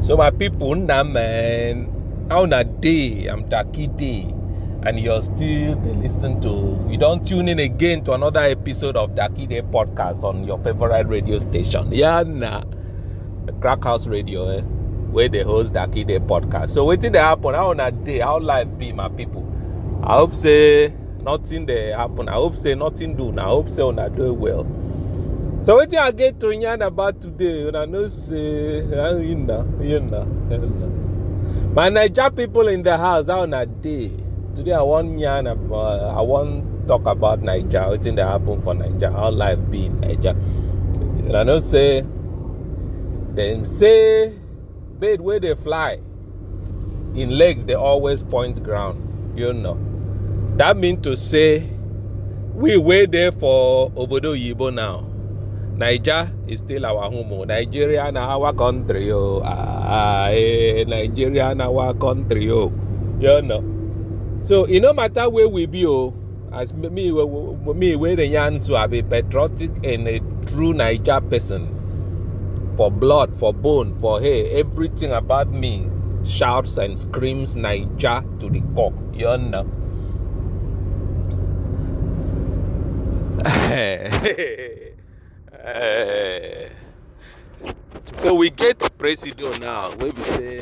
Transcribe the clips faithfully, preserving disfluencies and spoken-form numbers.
So my people, nah man, on a day, I'm Taki Day, and you're still listening to, you don't tune in again to another episode of Taki Day podcast on your favorite radio station. Yeah, nah, the Crack House Radio, eh, where they host Taki Day podcast. So waiting to happen, how on a day, how life be, my people. I hope say nothing there happen. I hope say nothing do. I hope say on a do well. So what I get to yarn about today, and I know say, you know, you know, you know. My Niger people in the house on a day. Today I want yarn about, I want talk about Niger, what thing that happen for Niger, how life be in Niger. And I know say, them say, bed where they fly, in legs they always point ground, you know. That means to say, we wait there for Obodo Yibo now. Niger is still our home. Nigeria na our country, oh. Ah, eh, Nigeria na our country, oh. You know. So it no matter where we be, oh. As me, me where the yarn to have a patriotic and a true Niger person. For blood, for bone, for hair, everything about me shouts and screams Niger to the core. You know. Uh, so we get Presido now. Where we say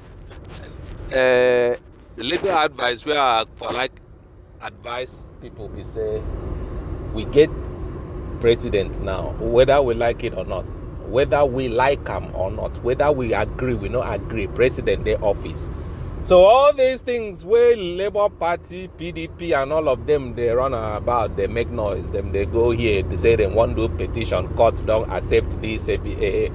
uh, the little advice we are for like advice people. We say we get president now, whether we like it or not, whether we like him or not, whether we agree, we not agree. President their office. So all these things where Labour Party, P D P, and all of them, they run about, they make noise, them they go here, they say they want to do petition, court don't accept this ev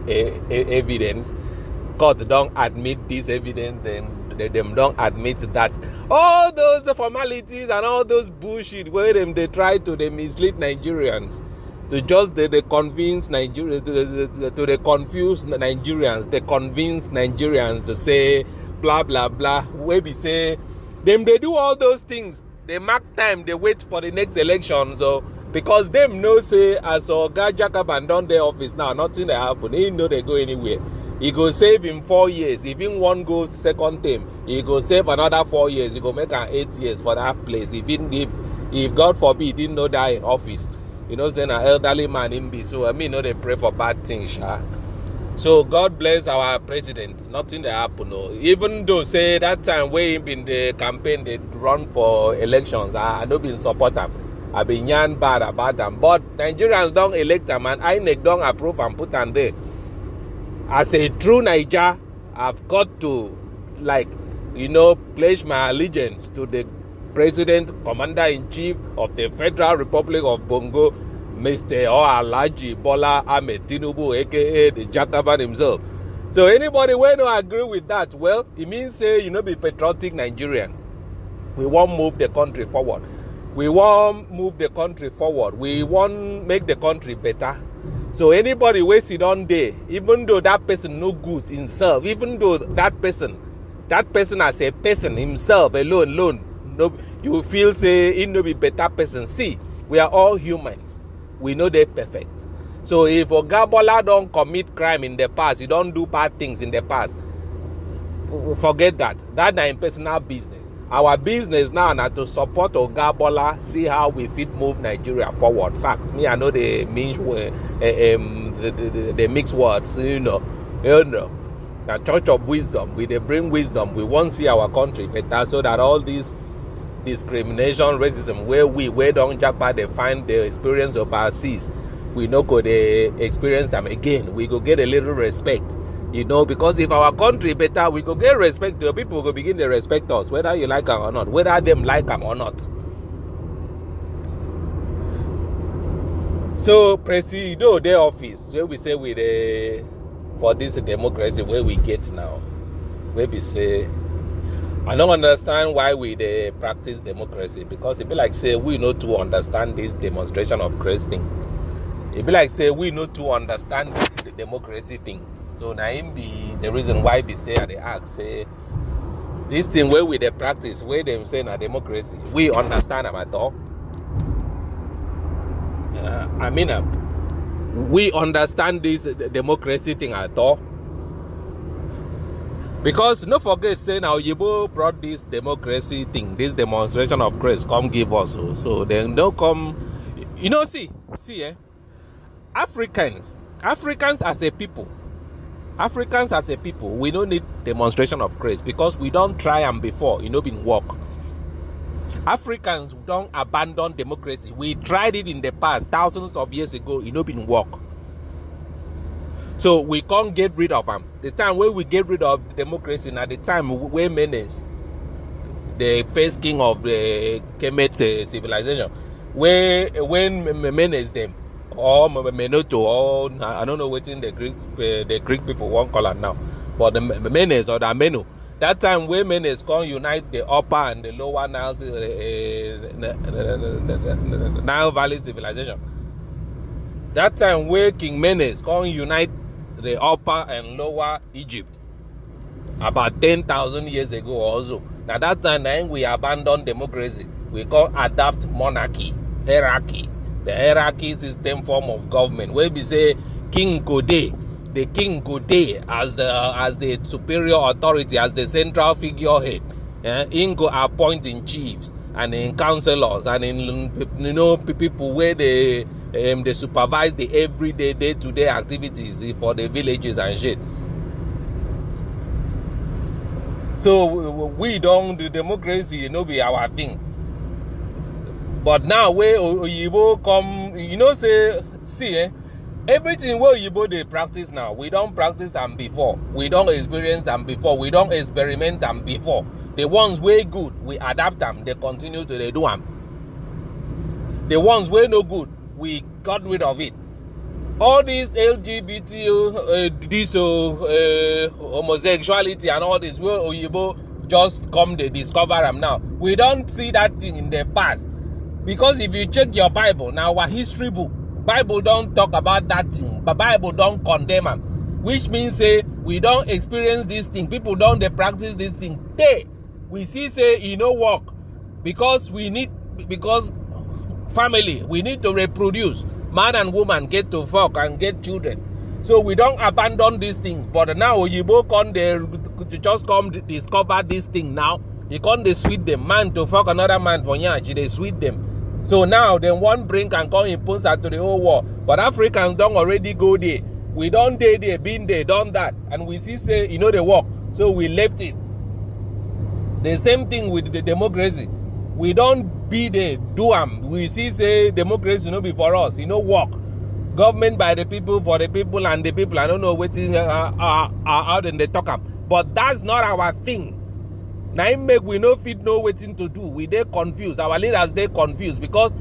evidence, court don't admit this evidence, then they them don't admit that. All those formalities and all those bullshit where them they try to they mislead Nigerians, to just they, they convince Nigeria to, to, to they confuse Nigerians, they convince Nigerians to say blah blah blah. Where we say them they do all those things, they mark time, they wait for the next election. So because them know say as Oga Jagaban done their office now, nothing they happen. He know they go anywhere. He go save him four years. If in one goes second term, he go save another four years. He go make an eight years for that place. If in if, if God forbid he didn't know that in office, you know, saying an elderly man in be. So I mean, know they pray for bad things, sha. So God bless our president. Nothing that happen. No. Even though say that time when him in the campaign they run for elections, I, I don't been support them. I been yarn bad about them. But Nigerians don't elect them and I N E C don't approve and put them there. As a true Niger, I've got to like you know pledge my allegiance to the President, Commander-in-Chief of the Federal Republic of Bongo, Mister or Alhaji Bola Ahmed Tinubu, aka the Jagaban himself. So anybody who don't agree with that, well, it means say you know be patriotic Nigerian. We want move the country forward. We want move the country forward. We want make the country better. So anybody who sit on there, even though that person no good himself, even though that person, that person as a person himself alone, alone, no, you feel say he no be better person. See, we are all humans. We know they're perfect. So if Oga Bola don't commit crime in the past, you don't do bad things in the past, forget that. That's not personal business. Our business now is to support Oga Bola, see how we fit move Nigeria forward. Fact, me I know they mean uh, um, the, the, the mixed words, you know, you know. The Church of Wisdom, we they bring wisdom. We want to see our country better, so that all these discrimination, racism, where we where don't japa they find the experience of our seas, we no go they experience them again. We go get a little respect, you know, because if our country better, we go get respect. The people go begin to respect us, whether you like them or not, whether them like them or not. So Presido their office, where we say we the for this democracy where we get now, where we say I don't understand why we they practice democracy, because it be like say we know to understand this demonstration of Christ thing. It be like say we know to understand this the democracy thing. So now him be the reason why we say they ask say this thing where we they practice, where them say na democracy, we understand them at all. Uh, I mean, uh, we understand this democracy thing at all. Because no forget, say now Yibo brought this democracy thing, this demonstration of grace, come give us. So, so then don't come, you know, see, see, eh? Africans, Africans as a people, Africans as a people, we don't need demonstration of grace because we don't try them before, you know, been work. Africans don't abandon democracy. We tried it in the past, thousands of years ago, you know, been work. So we can't get rid of them. The time where we get rid of democracy, now the time where Menes, the first king of the Kemet civilization, where when Menes them, or Menoto, or I don't know what in the Greek the Greek people won't call it now, but the Menes or the Ameno, that time where Menes can unite the upper and the lower Nile, uh, Nile Valley civilization. That time where King Menes can unite the upper and lower Egypt about ten thousand years ago also. Now that time we abandoned democracy. We call adapt monarchy, hierarchy. The hierarchy system form of government where we say King Gode, the King Gode as the as the superior authority, as the central figurehead. Yeah? In go appointing chiefs and in councillors and in, you know, people where they Um, they supervise the everyday, day-to-day activities for the villages and shit. So we don't, the democracy, you know, be our thing. But now where Oyibo come, you know, say, see, eh, everything where Oyibo they practice now, we don't practice them before. We don't experience them before. We don't experiment them before. The ones way good, we adapt them. They continue to they do them. The ones way no good, we got rid of it. All these L G B T, uh, this uh, uh, homosexuality and all this, where Oyibo just come they discover them now. We don't see that thing in the past. Because if you check your Bible, now our history book, Bible don't talk about that thing, but Bible don't condemn them. Which means say we don't experience this thing. People don't they practice this thing. They, we see say you know work. Because we need, because family, we need to reproduce. Man and woman get to fuck and get children. So we don't abandon these things. But now Oyibo come there to just come discover this thing now. He come they sweet them. Man to fuck another man for yanchi, they sweet them. So now then one bring and come impose that to the whole world. But Africans don't already go there. We don't day there, been there, done that. And we see say, you know, they work. So we left it. The same thing with the democracy. We don't be there, do am. We see say democracy you know be for us, you know work. Government by the people, for the people and the people. I don't know what is uh, uh, uh, out in the talk up. But that's not our thing. Now it make we no fit know what thing to do. We they confused. Our leaders they confused because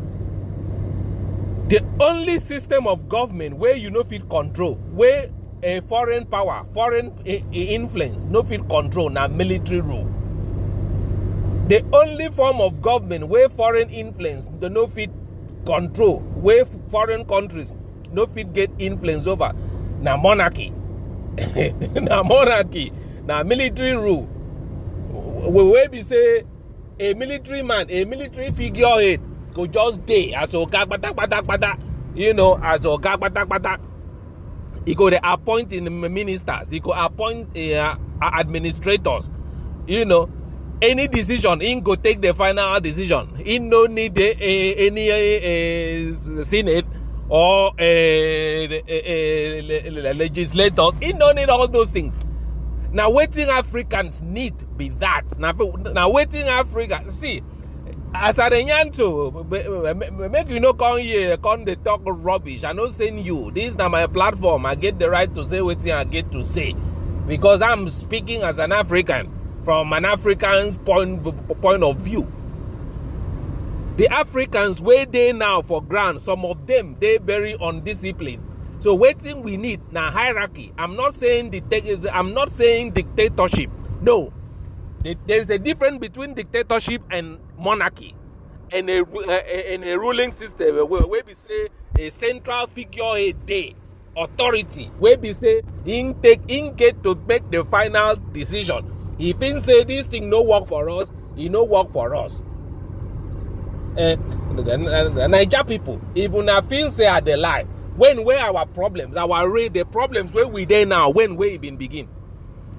the only system of government where you no fit control, where a foreign power, foreign a, a influence, no fit control now military rule. The only form of government where foreign influence do no fit control, where foreign countries no fit get influence over, na monarchy. Na monarchy, na military rule. Where we say a military man, a military figurehead go just day as oga bata bata bata, you know, as oga bata bata. He go the appoint in ministers, he go appoint uh, administrators, you know. Any decision, he go take the final decision. He no need the, uh, any uh, uh, senate or uh, uh, uh, legislators. He no need all those things. Now, waiting Africans need be that. Now, now waiting Africa. See, as a Renyanto, make you know come here, come they talk rubbish. I no send you. This is not my platform. I get the right to say what I get to say because I'm speaking as an African. From an African's point, point of view. The Africans, where they now for ground, some of them, they very undisciplined. So waiting we need now hierarchy. I'm not saying the I'm not saying dictatorship. No. There's a difference between dictatorship and monarchy. And a, a, and a ruling system where, where we say a central figurehead day, authority, where we say in take in get to make the final decision. If he say this thing no work for us, he no work for us. Uh, the, the, the Niger people, even I feel say at the lie. When where our problems, our the problems where we there now, when we been begin.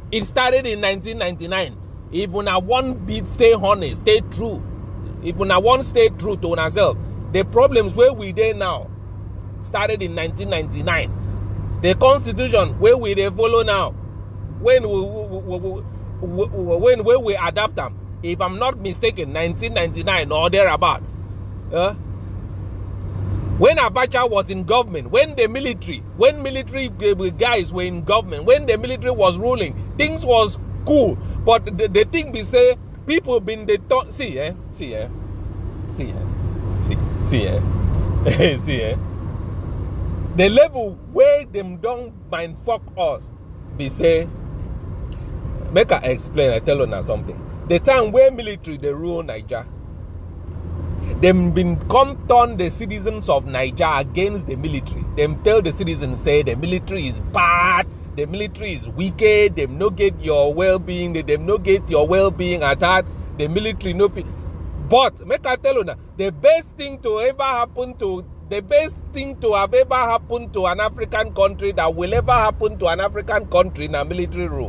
It started in nineteen ninety-nine. If una want beat, stay honest, stay true. If una want stay true to ourselves, the problems where we there now started in nineteen ninety-nine. The constitution where we they follow now, when we, we, we, we, when when we adapt them, if I'm not mistaken, nineteen ninety-nine or thereabout. Uh, when Abacha was in government, when the military, when military guys were in government, when the military was ruling, things was cool. But the, the thing we say, people been the thought. See, eh, see, eh, see, eh, see, see, eh, see, eh. The level where them don't mind fuck us, be say. Make I explain. I tell you now something. The time where military they rule Niger, them been come turn the citizens of Niger against the military. Them tell the citizens say the military is bad, the military is wicked, them no get your well-being, them no get your well-being at heart, the military no fit. But make I tell you now, the best thing to ever happen to the best thing to have ever happened to an African country that will ever happen to an African country na military rule.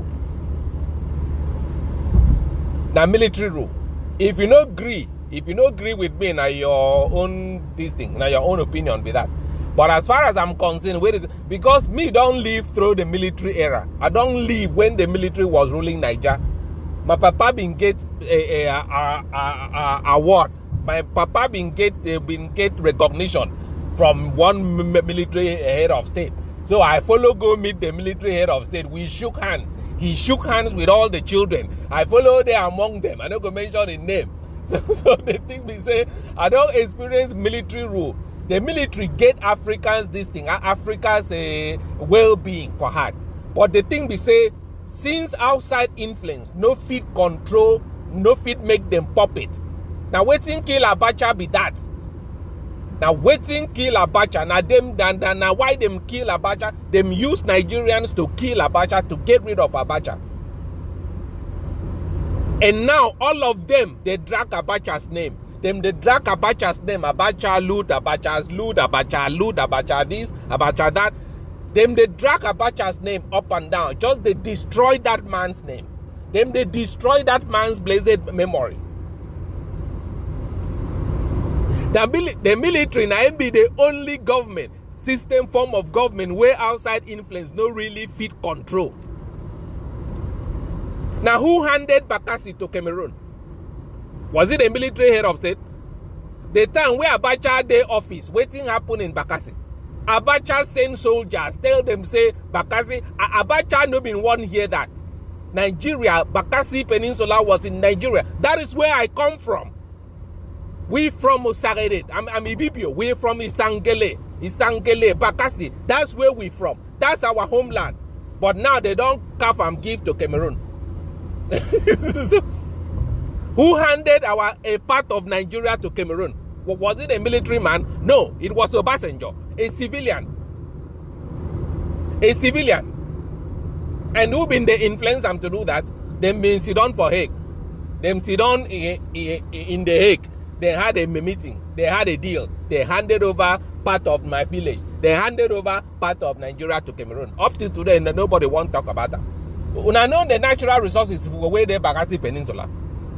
Na military rule. If you no agree, if you no agree with me, na your own this thing, na your own opinion with that. But as far as I'm concerned, where is it? Because me don't live through the military era. I don't live when the military was ruling Niger. My papa been get a, a, a, a, a award. My papa been get uh, been get recognition from one military head of state. So I follow go meet the military head of state. We shook hands. He shook hands with all the children. I follow there among them. I don't go mention his name. So, so the thing we say, I don't experience military rule. The military get Africans this thing, Africa's uh, well-being for heart. But the thing we say, since outside influence, no fit control, no fit make them puppet. Now waiting kill Abacha be that. Now waiting kill Abacha. Now them then now why them kill Abacha? Them use Nigerians to kill Abacha, to get rid of Abacha. And now all of them they drag Abacha's name. Them they drag Abacha's name. Abacha loot, Abacha's loot, Abacha loot, Abacha this, Abacha that. Them they drag Abacha's name up and down. Just they destroy that man's name. Them they destroy that man's blessed memory. The, the military now be the only government system form of government where outside influence no really fit control. Now who handed Bakassi to Cameroon? Was it a military head of state? The time where Abacha day office, waiting happen in Bakassi. Abacha send soldiers, tell them say Bakassi, Abacha no been one hear that. Nigeria, Bakassi Peninsula was in Nigeria. That is where I come from. We from Osagere. I'm, I'm Ibibio. We from Isangele. Isangele, Bakassi. That's where we from. That's our homeland. But now they don't carve and give to Cameroon. Who handed our a part of Nigeria to Cameroon? Was it a military man? No, it was Obasanjo, a civilian. A civilian. And who been the influence them to do that? Them been sit down for Hague. Them sit down in, in, in the Hague. They had a meeting. They had a deal. They handed over part of my village. They handed over part of Nigeria to Cameroon. Up till today, nobody won't talk about that. When I know the natural resources where they Bakassi Peninsula.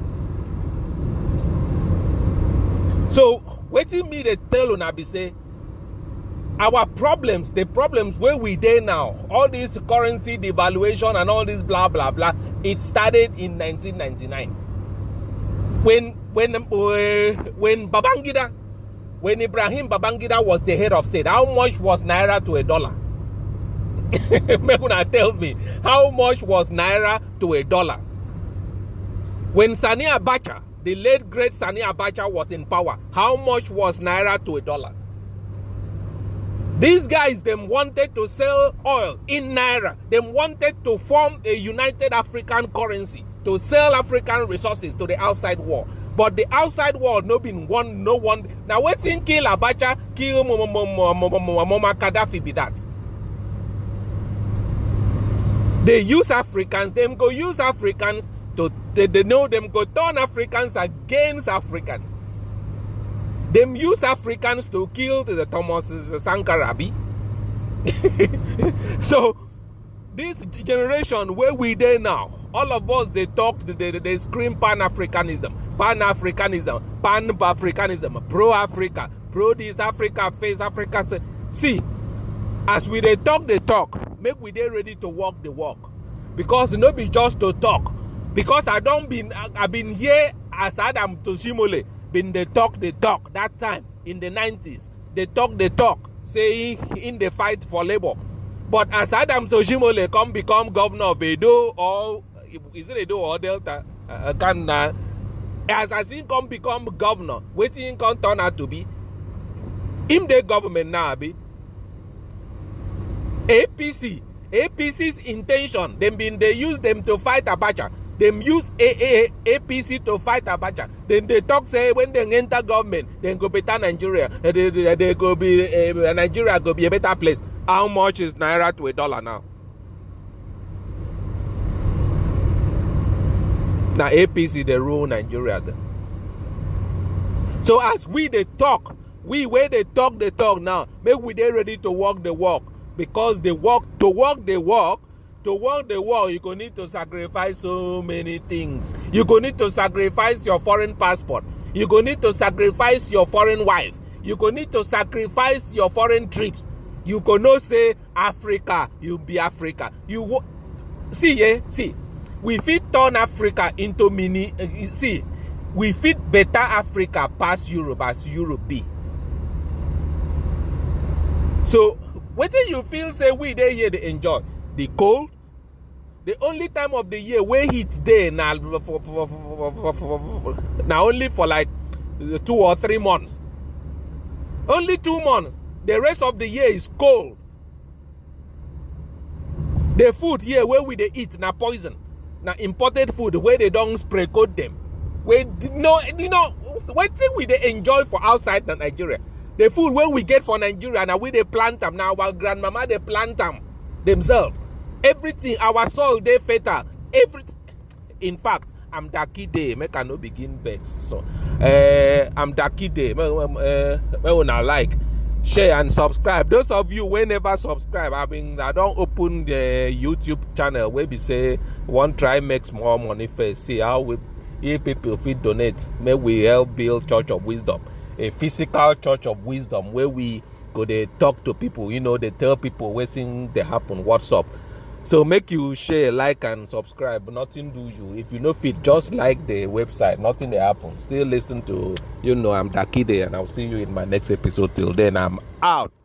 So, waiting me they tell una be say, our problems, the problems where we there now, all this currency devaluation and all this blah blah blah, it started in nineteen ninety-nine. When when uh, when Babangida, when Ibrahim Babangida was the head of state, how much was naira to a dollar? Mekuna tell me, how much was naira to a dollar? When Sani Abacha, the late great Sani Abacha was in power, how much was naira to a dollar? These guys, them wanted to sell oil in naira. They wanted to form a united African currency to sell African resources to the outside world. But the outside world no been one, no one. Now waiting kill Abacha, kill Muammar Gaddafi be that. They use Africans, them go use Africans to, they, they know them go turn Africans against Africans. Them use Africans to kill the Thomas Sankarabi. So this generation where we there now, all of us they talk, they, they, they scream Pan-Africanism, Pan-Africanism, Pan-Africanism, pro-Africa, pro-this Africa, face Africa. See, as we they talk, they talk. Make we they ready to walk the walk. Because it no be just to talk. Because I don't been, I, I been here as Adam Toshimole, been they talk, they talk. That time, in the nineties, they talk, they talk, saying in the fight for labor. But as Adam Toshimole come become governor of Edo, or is it Edo or Delta? Uh, can, uh, as as he come become governor, waiting can turn out to be him the government now be A P C. A P C's intention, them been they use them to fight Abacha. Them use A A A P C to fight Abacha. Then they talk say when they enter government, then go better Nigeria. They, they, they go be uh, Nigeria go be a better place. How much is naira to a dollar now? Now A P C they rule Nigeria then. So as we they talk, we where they talk they talk now, make we they ready to walk the walk. Because they walk to walk the walk, to walk the walk, you gonna need to sacrifice so many things. You gonna need to sacrifice your foreign passport. You gonna need to sacrifice your foreign wife. You gonna need to sacrifice your foreign trips. You gonna say Africa, you be Africa. You see, yeah, see, we fit turn Africa into mini. Uh, see, we fit better Africa past Europe as Europe be. So. What do you feel say we there here they enjoy? The cold? The only time of the year where heat there now now only for like two or three months. Only two months. The rest of the year is cold. The food here where we they eat now poison. Now imported food where they don't spray coat them. Where no you know what thing we they enjoy for outside Nigeria. The food where we get for Nigeria, now we they plant them. Now our grandmama they plant them themselves. Everything, our soil they fertile. Everything. In fact, I'm Daki Day. Make I no begin vex. So, uh, I'm Daki Day. Uh, when I like, share and subscribe. Those of you who never subscribe, I mean, I don't open the YouTube channel where we say one try makes more money first. See how we, if people fit donate, may we help build Church of Wisdom. A physical Church of Wisdom where we go they talk to people, you know, they tell people where things they happen, what's up. So make you share, like and subscribe. Nothing do you. If you know fit, just like the website, nothing they happen. Still listen to, you know, I'm Dakide and I'll see you in my next episode. Till then, I'm out.